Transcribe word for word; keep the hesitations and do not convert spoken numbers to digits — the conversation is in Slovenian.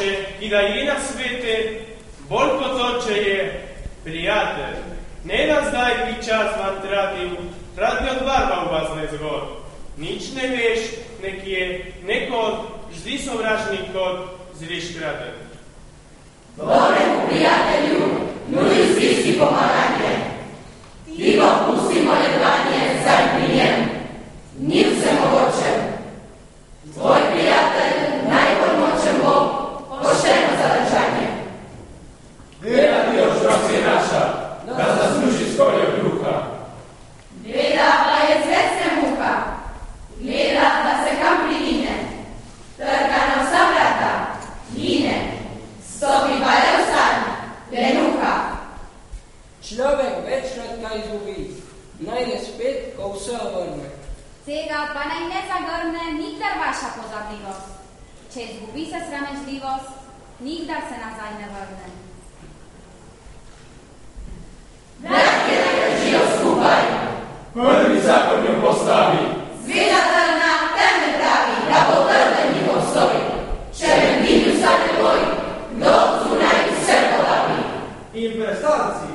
hoče i da je na svete bolj kot oče je prijatelj. Ne nas daj ti čas vam tratil, rad bi odbarval vas nezgod. Nič ne veš, nek je nekod, vždy sovražný kod zviš kratek. Dobremu prijatelju, nudi zviški pomaganje. Tiho pusti moje dlanje, zaj pri njem, njim se mogočem. Tvoj prijatelj, najbolj močen Bog, pošteno zadržanje. Gleda ti otroci naša, da zasluži skorjo kruha. Gleda pa je zvecne muha, gleda da se kam privine, trga na vsa vrata, gine, stopi pa je vstan, lenuha. Človek večkrat kaj izgubi, najde spet, ko vse ovrne. Tega pa naj ne zagrne nikdar vaša pozabljivost. Če izgubi se sramežljivost, nikdar se nazaj ne vrne. Bratje naj držijo skupaj. Prvi zakon jo postavi. Zveda trna temelj pravi, da bo trden njihov stoj. Če med njimi vstane boj, kdo zunaj vse podavi. In predstavci